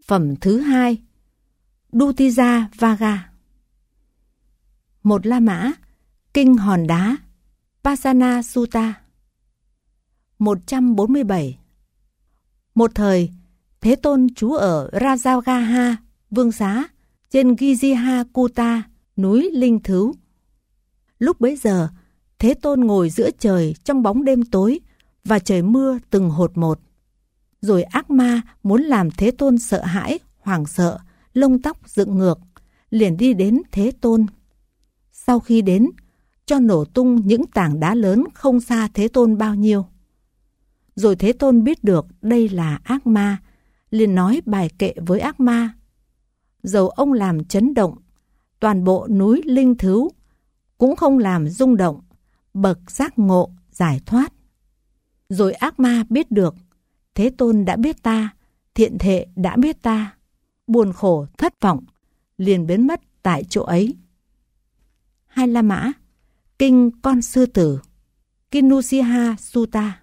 Phẩm thứ 2, Dutija Vaga. Một La Mã, Kinh Hòn Đá, Pasana Sutta. 147. Một thời, Thế Tôn trú ở Rajagaha, vương xá, trên Gijiha Kuta, núi Linh Thứu. Lúc bấy giờ, Thế Tôn ngồi giữa trời trong bóng đêm tối và trời mưa từng hột một. Rồi ác ma muốn làm Thế Tôn sợ hãi, hoảng sợ, lông tóc dựng ngược, liền đi đến Thế Tôn. Sau khi đến, cho nổ tung những tảng đá lớn không xa Thế Tôn bao nhiêu. Rồi Thế Tôn biết được đây là ác ma, liền nói bài kệ với ác ma. Dầu ông làm chấn động, toàn bộ núi Linh Thứu cũng không làm rung động, bậc giác ngộ, giải thoát. Rồi ác ma biết được, Thế Tôn đã biết ta, thiện thệ đã biết ta, buồn khổ thất vọng, liền biến mất tại chỗ ấy. Hai La Mã, Kinh Con Sư Tử, Kinusiha Sutta.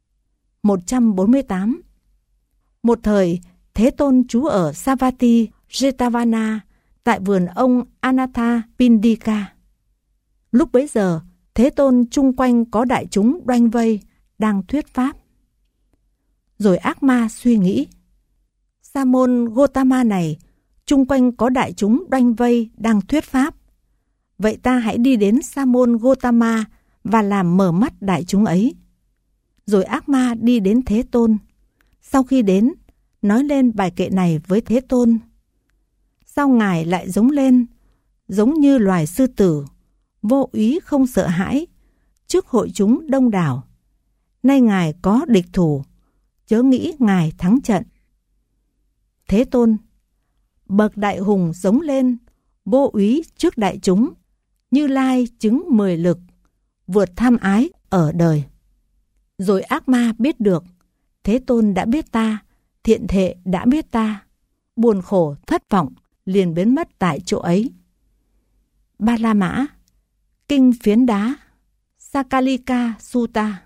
148. Một thời, Thế Tôn trú ở Savatthi Jetavana, tại vườn ông Anatha Pindika. Lúc bấy giờ, Thế Tôn chung quanh có đại chúng đoanh vây, đang thuyết pháp. Rồi ác ma suy nghĩ, Sa môn Gotama này, chung quanh có đại chúng đoanh vây, đang thuyết pháp. Vậy ta hãy đi đến Sa môn Gotama và làm mở mắt đại chúng ấy. Rồi ác ma đi đến Thế Tôn. Sau khi đến, nói lên bài kệ này với Thế Tôn. Sao Ngài lại giống lên, giống như loài sư tử, vô úy không sợ hãi, trước hội chúng đông đảo. Nay Ngài có địch thủ, chớ nghĩ Ngài thắng trận. Thế Tôn, bậc đại hùng giống lên, vô úy trước đại chúng, Như Lai chứng 10 lực, vượt tham ái ở đời. Rồi ác ma biết được, Thế Tôn đã biết ta, thiện thệ đã biết ta, buồn khổ thất vọng, liền biến mất tại chỗ ấy. Ba La Mã, Kinh Phiến Đá, Sakalika Sutta.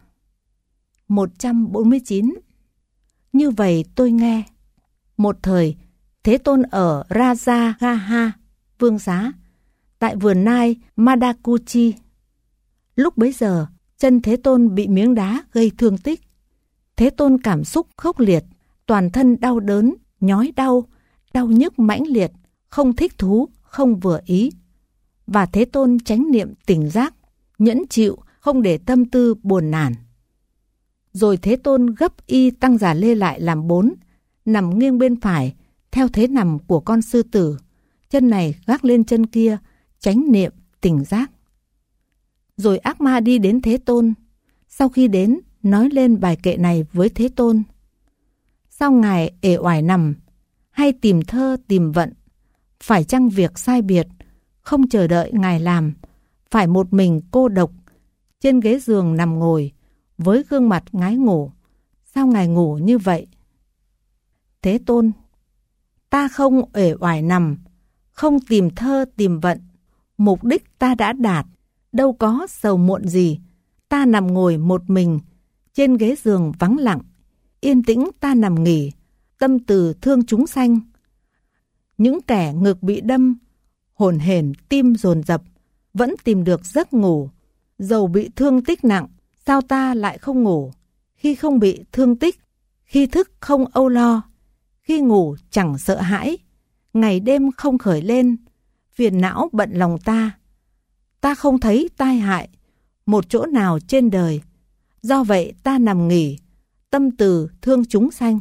149. Như vậy tôi nghe. Một thời, Thế Tôn ở Rajagaha, vương xá, tại vườn nai Madakuchi. Lúc bấy giờ, chân Thế Tôn bị miếng đá gây thương tích. Thế Tôn cảm xúc khốc liệt, toàn thân đau đớn, nhói đau, đau nhức mãnh liệt, không thích thú, không vừa ý. Và Thế Tôn chánh niệm tỉnh giác, nhẫn chịu, không để tâm tư buồn nản. Rồi Thế Tôn gấp y tăng giả lê lại làm 4, nằm nghiêng bên phải, theo thế nằm của con sư tử, chân này gác lên chân kia, chánh niệm tỉnh giác. Rồi ác ma đi đến Thế Tôn. Sau khi đến, nói lên bài kệ này với Thế Tôn. Sao Ngài ể oải nằm, hay tìm thơ tìm vận, phải chăng việc sai biệt, không chờ đợi Ngài làm, phải một mình cô độc, trên ghế giường nằm ngồi, với gương mặt ngái ngủ, sao Ngài ngủ như vậy? Thế Tôn, ta không uể oải nằm, không tìm thơ tìm vận, mục đích ta đã đạt, đâu có sầu muộn gì. Ta nằm ngồi một mình, trên ghế giường vắng lặng, yên tĩnh ta nằm nghỉ, tâm từ thương chúng sanh. Những kẻ ngực bị đâm, hổn hển tim dồn dập, vẫn tìm được giấc ngủ. Dầu bị thương tích nặng, sao ta lại không ngủ? Khi không bị thương tích, khi thức không âu lo, khi ngủ chẳng sợ hãi, ngày đêm không khởi lên, phiền não bận lòng ta. Ta không thấy tai hại một chỗ nào trên đời, do vậy ta nằm nghỉ, tâm từ thương chúng sanh.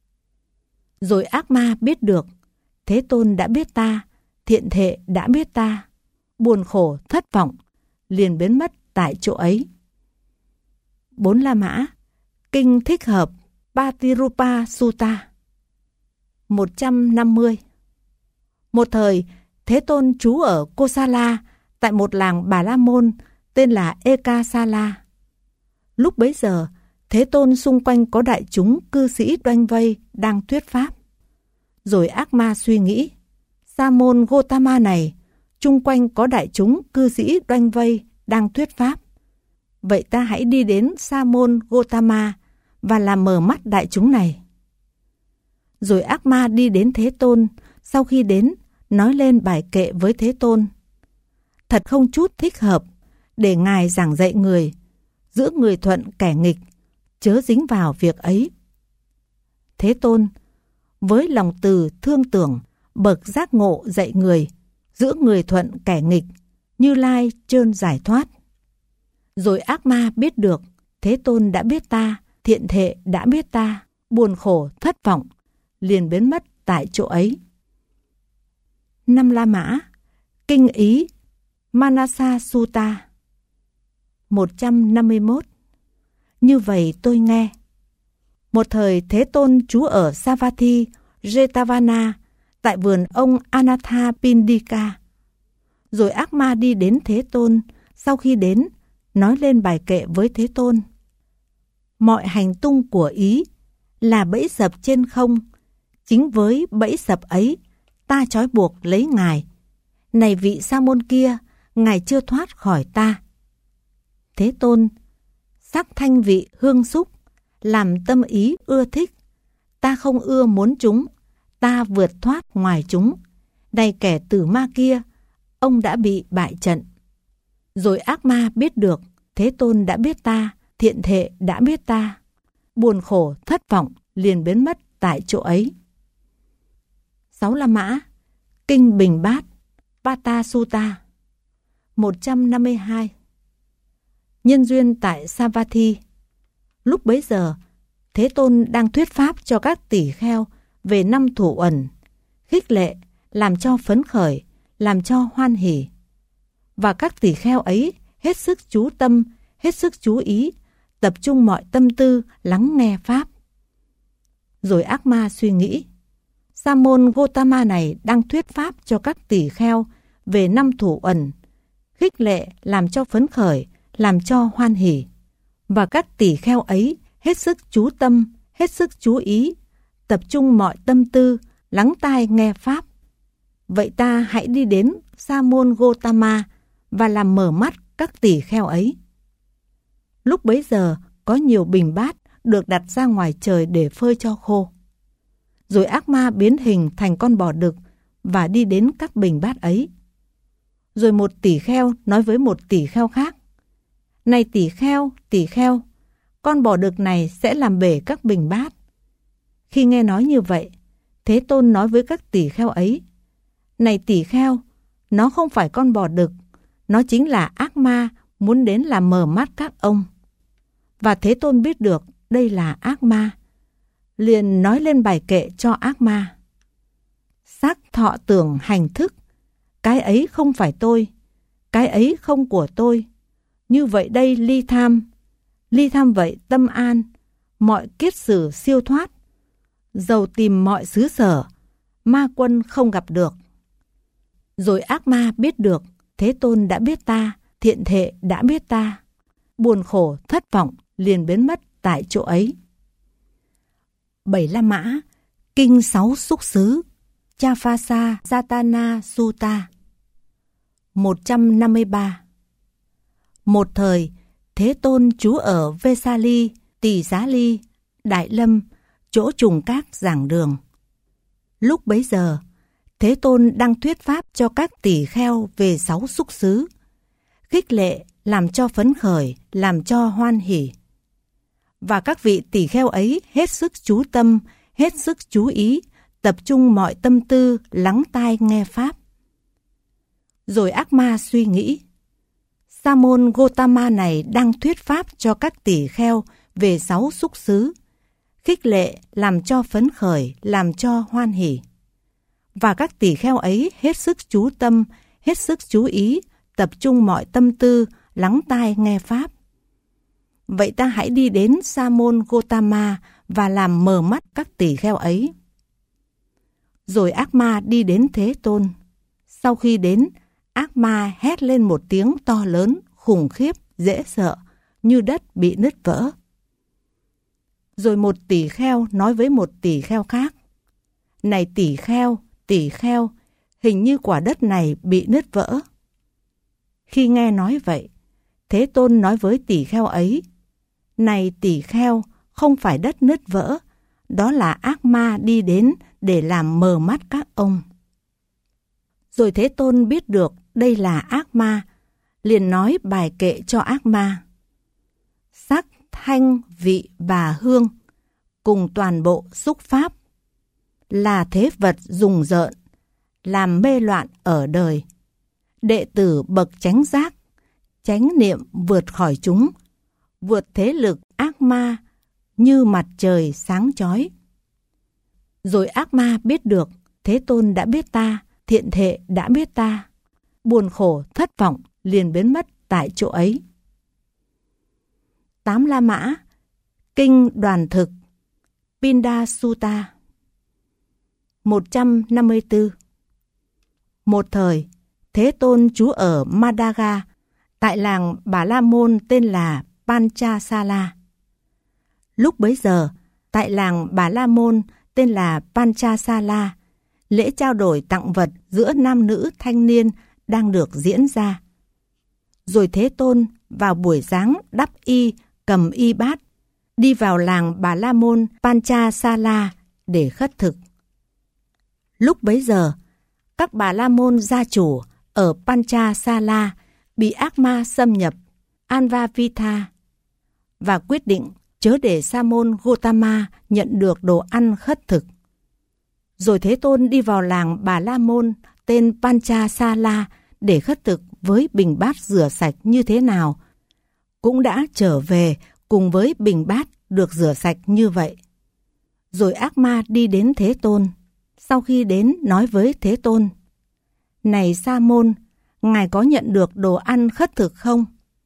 Rồi ác ma biết được, Thế Tôn đã biết ta, thiện thệ đã biết ta, buồn khổ thất vọng, liền biến mất tại chỗ ấy. 4 La Mã, Kinh Thích Hợp, Patirupa Sutta. 150. Một thời, Thế Tôn trú ở Kosala, tại một làng Bà La Môn tên là Ekasala. Lúc bấy giờ, Thế Tôn xung quanh có đại chúng cư sĩ đoanh vây, đang thuyết pháp. Rồi ác ma suy nghĩ, Sa môn Gotama này, chung quanh có đại chúng cư sĩ đoanh vây, đang thuyết pháp. Vậy ta hãy đi đến Sa môn Gotama và làm mở mắt đại chúng này. Rồi ác ma đi đến Thế Tôn, sau khi đến, nói lên bài kệ với Thế Tôn. Thật không chút thích hợp để Ngài giảng dạy người, giữa người thuận kẻ nghịch, chớ dính vào việc ấy. Thế Tôn, với lòng từ thương tưởng, bậc giác ngộ dạy người, giữa người thuận kẻ nghịch, Như Lai trơn giải thoát. Rồi ác ma biết được, Thế Tôn đã biết ta, thiện thệ đã biết ta, buồn khổ thất vọng, liền biến mất tại chỗ ấy. 5 La Mã, Kinh Ý, Manasa Sutta. 151. Như vậy tôi nghe. Một thời Thế Tôn trú ở Savatthi, Jetavana, tại vườn ông Anathapindika. Rồi ác ma đi đến Thế Tôn, sau khi đến, nói lên bài kệ với Thế Tôn. Mọi hành tung của Ý là bẫy sập trên không, chính với bẫy sập ấy, ta trói buộc lấy Ngài. Này vị sa môn kia, Ngài chưa thoát khỏi ta. Thế Tôn, sắc thanh vị hương xúc, làm tâm ý ưa thích. Ta không ưa muốn chúng, ta vượt thoát ngoài chúng. Này kẻ tử ma kia, ông đã bị bại trận. Rồi ác ma biết được, Thế Tôn đã biết ta, thiện thệ đã biết ta. Buồn khổ thất vọng, liền biến mất tại chỗ ấy. 6 La Mã, Kinh Bình Bát, Pata Sutta. 152. Nhân duyên tại Savatthi. Lúc bấy giờ, Thế Tôn đang thuyết pháp cho các tỷ kheo về 5 thủ uẩn, khích lệ, làm cho phấn khởi, làm cho hoan hỉ. Và các tỷ kheo ấy hết sức chú tâm, hết sức chú ý, tập trung mọi tâm tư lắng nghe pháp. Rồi ác ma suy nghĩ, Sa môn Gotama này đang thuyết pháp cho các tỷ kheo về 5 thủ uẩn, khích lệ, làm cho phấn khởi, làm cho hoan hỉ. Và các tỷ kheo ấy hết sức chú tâm, hết sức chú ý, tập trung mọi tâm tư, lắng tai nghe pháp. Vậy ta hãy đi đến Sa môn Gotama và làm mở mắt các tỷ kheo ấy. Lúc bấy giờ có nhiều bình bát được đặt ra ngoài trời để phơi cho khô. Rồi ác ma biến hình thành con bò đực và đi đến các bình bát ấy. Rồi một tỷ kheo nói với một tỷ kheo khác, này tỷ kheo, con bò đực này sẽ làm bể các bình bát. Khi nghe nói như vậy, Thế Tôn nói với các tỷ kheo ấy, này tỷ kheo, nó không phải con bò đực, nó chính là ác ma muốn đến làm mờ mắt các ông. Và Thế Tôn biết được đây là ác ma, liền nói lên bài kệ cho ác ma. Sắc thọ tưởng hành thức, cái ấy không phải tôi, cái ấy không của tôi. Như vậy đây ly tham vậy tâm an, mọi kiết sử siêu thoát. Dầu tìm mọi xứ sở, ma quân không gặp được. Rồi ác ma biết được, Thế Tôn đã biết ta, thiện thệ đã biết ta. Buồn khổ thất vọng, liền biến mất tại chỗ ấy. 7 La Mã, Kinh 6 Xúc Xứ, Chafasa Satana Sutta. 153. Một thời, Thế Tôn trú ở Vesali, Tỳ Giá Ly, Đại Lâm, chỗ trùng các giảng đường. Lúc bấy giờ, Thế Tôn đang thuyết pháp cho các tỷ kheo về 6 xúc xứ, khích lệ, làm cho phấn khởi, làm cho hoan hỉ. Và các vị tỷ kheo ấy hết sức chú tâm, hết sức chú ý, tập trung mọi tâm tư, lắng tai nghe pháp. Rồi ác ma suy nghĩ, Sa môn Gotama này đang thuyết pháp cho các tỷ kheo về 6 xúc xứ, khích lệ, làm cho phấn khởi, làm cho hoan hỉ. Và các tỷ kheo ấy hết sức chú tâm, hết sức chú ý, tập trung mọi tâm tư, lắng tai nghe pháp. Vậy ta hãy đi đến Sa môn Gotama và làm mờ mắt các tỷ kheo ấy. Rồi ác ma đi đến Thế Tôn. Sau khi đến, ác ma hét lên một tiếng to lớn, khủng khiếp, dễ sợ, như đất bị nứt vỡ. Rồi một tỷ kheo nói với một tỷ kheo khác, này tỷ kheo, hình như quả đất này bị nứt vỡ. Khi nghe nói vậy, Thế Tôn nói với tỷ kheo ấy, này tỷ kheo, không phải đất nứt vỡ, đó là ác ma đi đến để làm mờ mắt các ông. Rồi Thế Tôn biết được đây là ác ma, liền nói bài kệ cho ác ma. Sắc, thanh, vị và hương, cùng toàn bộ xúc pháp, là thế vật rùng rợn, làm mê loạn ở đời. Đệ tử bậc chánh giác, chánh niệm vượt khỏi chúng, vượt thế lực ác ma như mặt trời sáng chói. Rồi ác ma biết được Thế Tôn đã biết ta, thiện thệ đã biết ta, buồn khổ thất vọng liền biến mất tại chỗ ấy. 8 La Mã, Kinh Đoàn Thực, Pinda Sutta. 154. Một thời, Thế Tôn trú ở Madaga, tại làng Bà La Môn tên là Panchasala. Lúc bấy giờ, tại làng Bà La Môn tên là Panchasala, lễ trao đổi tặng vật giữa nam nữ thanh niên đang được diễn ra. Rồi Thế Tôn vào buổi sáng đắp y, cầm y bát, đi vào làng Bà La Môn Panchasala để khất thực. Lúc bấy giờ, các Bà La Môn gia chủ ở Panchasala bị ác ma xâm nhập Anvavitha và quyết định chớ để Sa môn Gotama nhận được đồ ăn khất thực. Rồi Thế Tôn đi vào làng Bà La Môn tên Panchasala để khất thực với bình bát rửa sạch như thế nào, cũng đã trở về cùng với bình bát được rửa sạch như vậy. Rồi ác ma đi đến Thế Tôn. Sau khi đến nói với Thế Tôn: Này Sa môn, ngài có nhận được đồ ăn khất thực không?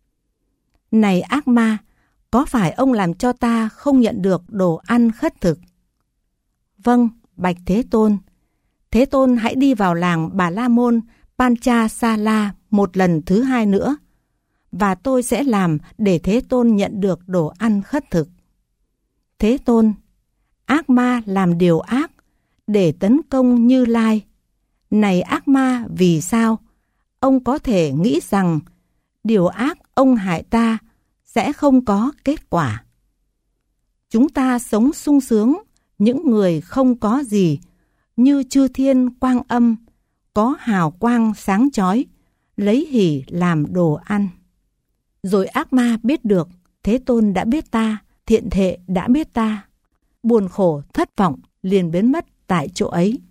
Này ác ma, có phải ông làm cho ta không nhận được đồ ăn khất thực? Vâng, bạch Thế Tôn. Thế Tôn hãy đi vào làng Bà La Môn Panchasala một lần thứ hai nữa, và tôi sẽ làm để Thế Tôn nhận được đồ ăn khất thực. Thế Tôn: Ác ma làm điều ác để tấn công Như Lai. Này ác ma, vì sao? Ông có thể nghĩ rằng điều ác ông hại ta sẽ không có kết quả. Chúng ta sống sung sướng, những người không có gì, như chư thiên quang âm, có hào quang sáng chói, lấy hỷ làm đồ ăn. Rồi ác ma biết được Thế Tôn đã biết ta, thiện thệ đã biết ta, buồn khổ thất vọng liền biến mất tại chỗ ấy.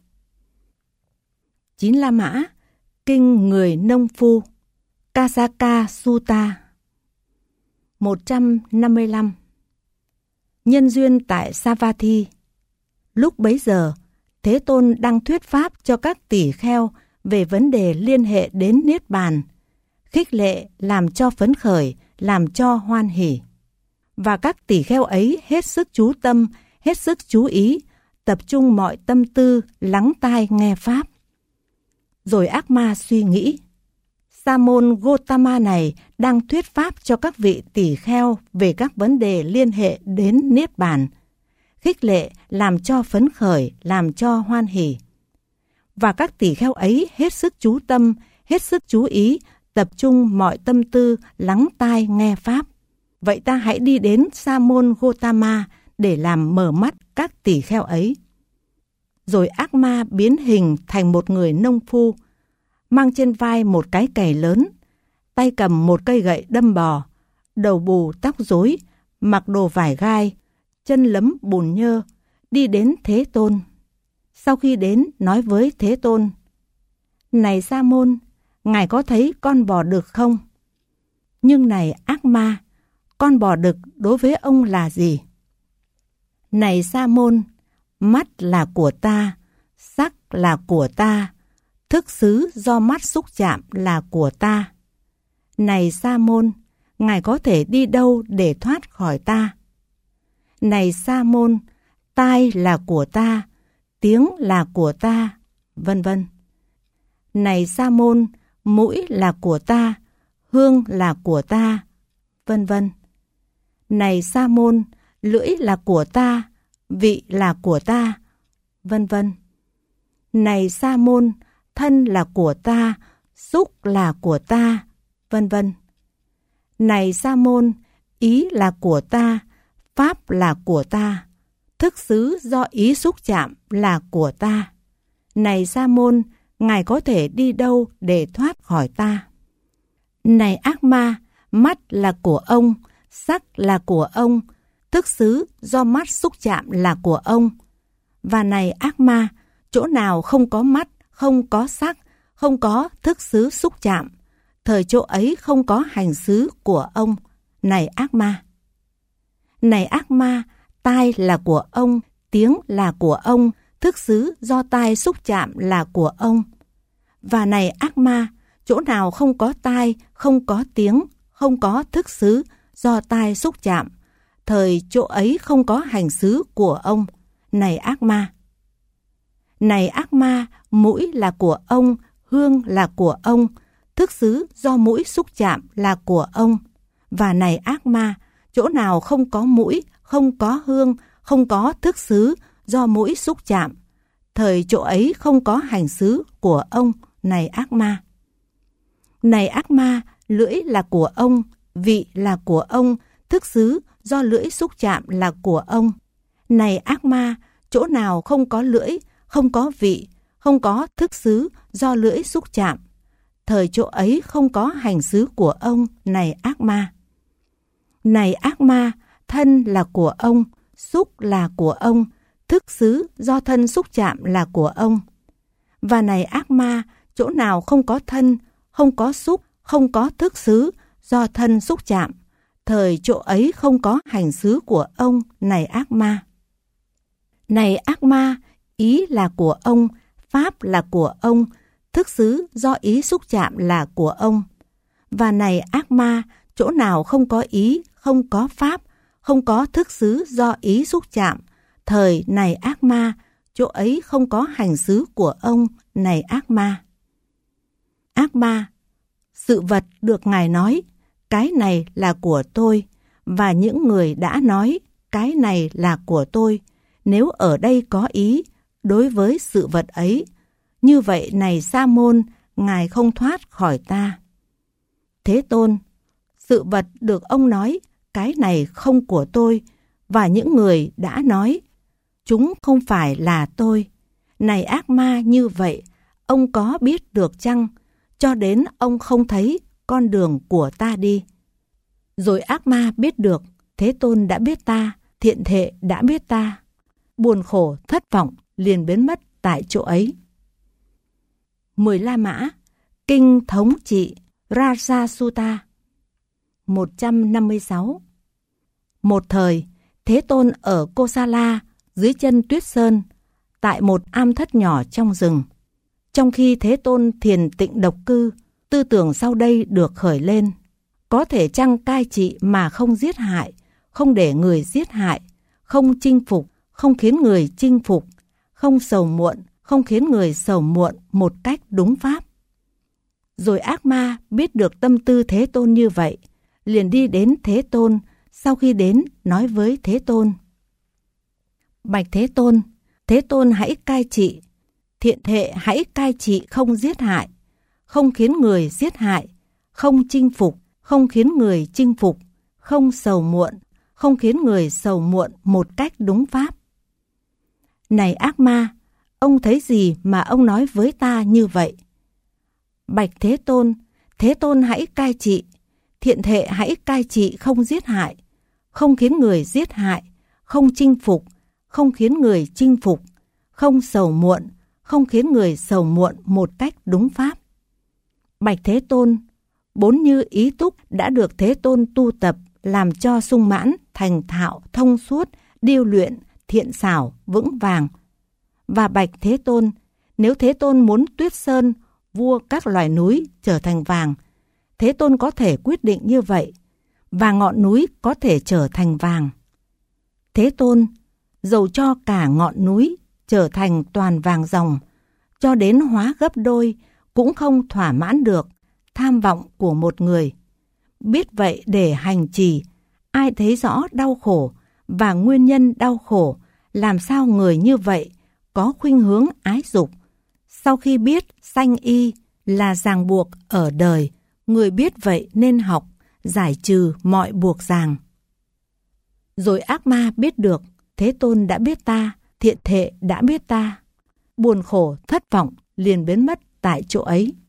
9 La Mã, Kinh Người Nông Phu, Kasaka Sutta. 155. Nhân duyên tại Savatthi. Lúc bấy giờ, Thế Tôn đang thuyết pháp cho các tỷ kheo về vấn đề liên hệ đến Niết Bàn, khích lệ làm cho phấn khởi, làm cho hoan hỉ. Và các tỷ kheo ấy hết sức chú tâm, hết sức chú ý, tập trung mọi tâm tư, lắng tai nghe pháp. Rồi ác ma suy nghĩ: Sa môn Gotama này đang thuyết pháp cho các vị tỷ kheo về các vấn đề liên hệ đến Niết Bàn, khích lệ làm cho phấn khởi, làm cho hoan hỉ. Và các tỷ kheo ấy hết sức chú tâm, hết sức chú ý, tập trung mọi tâm tư, lắng tai nghe pháp. Vậy ta hãy đi đến Sa môn Gotama để làm mở mắt các tỷ kheo ấy. Rồi ác ma biến hình thành một người nông phu, mang trên vai một cái cày lớn, tay cầm một cây gậy đâm bò, đầu bù tóc rối, mặc đồ vải gai, chân lấm bùn nhơ, đi đến Thế Tôn. Sau khi đến nói với Thế Tôn: Này Sa môn, ngài có thấy con bò đực không? Nhưng này ác ma, con bò đực đối với ông là gì? Này Sa môn, mắt là của ta, sắc là của ta, thức xứ do mắt xúc chạm là của ta. Này Sa môn, ngài có thể đi đâu để thoát khỏi ta? Này Sa môn, tai là của ta, tiếng là của ta, vân vân. Này Sa môn, mũi là của ta, hương là của ta, vân vân. Này Sa môn, lưỡi là của ta, vị là của ta, vân vân. Này Sa môn, thân là của ta, xúc là của ta, vân vân. Này Sa môn, ý là của ta, pháp là của ta, thức xứ do ý xúc chạm là của ta. Này Sa-môn, ngài có thể đi đâu để thoát khỏi ta? Này ác ma, mắt là của ông, sắc là của ông, thức xứ do mắt xúc chạm là của ông. Và này ác ma, chỗ nào không có mắt, không có sắc, không có thức xứ xúc chạm, thời chỗ ấy không có hành xứ của ông. Này ác ma! Này ác ma, tai là của ông, tiếng là của ông, thức xứ do tai xúc chạm là của ông. Và này ác ma, chỗ nào không có tai, không có tiếng, không có thức xứ do tai xúc chạm, thời chỗ ấy không có hành xứ của ông. Này ác ma! Này ác ma, mũi là của ông, hương là của ông, thức xứ do mũi xúc chạm là của ông. Và này ác ma, chỗ nào không có mũi, không có hương, không có thức xứ do mũi xúc chạm, thời chỗ ấy không có hành xứ của ông. Này ác ma! Này ác ma, lưỡi là của ông, vị là của ông, thức xứ do lưỡi xúc chạm là của ông. Này ác ma, chỗ nào không có lưỡi, không có vị, không có thức xứ do lưỡi xúc chạm, thời chỗ ấy không có hành xứ của ông. Này ác ma! Này ác ma, thân là của ông, xúc là của ông, thức xứ do thân xúc chạm là của ông. Và này ác ma, chỗ nào không có thân, không có xúc, không có thức xứ do thân xúc chạm, thời chỗ ấy không có hành xứ của ông. Này ác ma! Này ác ma, ý là của ông, pháp là của ông, thức xứ do ý xúc chạm là của ông. Và này ác ma, chỗ nào không có ý, không có pháp, không có thức xứ do ý xúc chạm, thời này ác ma, chỗ ấy không có hành xứ của ông. Này ác ma! Ác ma, sự vật được Ngài nói, cái này là của tôi, và những người đã nói, cái này là của tôi, nếu ở đây có ý đối với sự vật ấy, như vậy này Sa-môn, Ngài không thoát khỏi ta. Thế Tôn, sự vật được ông nói, cái này không của tôi, và những người đã nói, chúng không phải là tôi. Này ác ma, như vậy, ông có biết được chăng, cho đến ông không thấy con đường của ta đi? Rồi ác ma biết được, Thế Tôn đã biết ta, thiện thệ đã biết ta. Buồn khổ, thất vọng, liền biến mất tại chỗ ấy. 10 La Mã, Kinh Thống Trị, Raja Sutta. 156. Một thời, Thế Tôn ở Kosala, dưới chân Tuyết Sơn, tại một am thất nhỏ trong rừng. Trong khi Thế Tôn thiền tịnh độc cư, tư tưởng sau đây được khởi lên. Có thể chăng cai trị mà không giết hại, không để người giết hại, không chinh phục, không khiến người chinh phục, không sầu muộn, không khiến người sầu muộn một cách đúng pháp. Rồi ác ma biết được tâm tư Thế Tôn như vậy, liền đi đến Thế Tôn, sau khi đến nói với Thế Tôn. Bạch Thế Tôn hãy cai trị, thiện thệ hãy cai trị không giết hại, không khiến người giết hại, không chinh phục, không khiến người chinh phục, không sầu muộn, không khiến người sầu muộn một cách đúng pháp. Này ác ma, ông thấy gì mà ông nói với ta như vậy? Bạch Thế Tôn hãy cai trị, thiện thệ hãy cai trị không giết hại, không khiến người giết hại, không chinh phục, không khiến người chinh phục, không sầu muộn, không khiến người sầu muộn một cách đúng pháp. Bạch Thế Tôn, 4 như ý túc đã được Thế Tôn tu tập làm cho sung mãn, thành thạo, thông suốt, điêu luyện, thiện xảo, vững vàng. Và bạch Thế Tôn, nếu Thế Tôn muốn Tuyết Sơn, vua các loài núi trở thành vàng, Thế Tôn có thể quyết định như vậy, và ngọn núi có thể trở thành vàng. Thế Tôn, dầu cho cả ngọn núi trở thành toàn vàng ròng, cho đến hóa gấp đôi, cũng không thỏa mãn được tham vọng của một người. Biết vậy để hành trì, ai thấy rõ đau khổ và nguyên nhân đau khổ, làm sao người như vậy có khuynh hướng ái dục. Sau khi biết sanh y là ràng buộc ở đời, người biết vậy nên học, giải trừ mọi buộc ràng. Rồi ác ma biết được, Thế Tôn đã biết ta, thiện thệ đã biết ta. Buồn khổ, thất vọng liền biến mất tại chỗ ấy.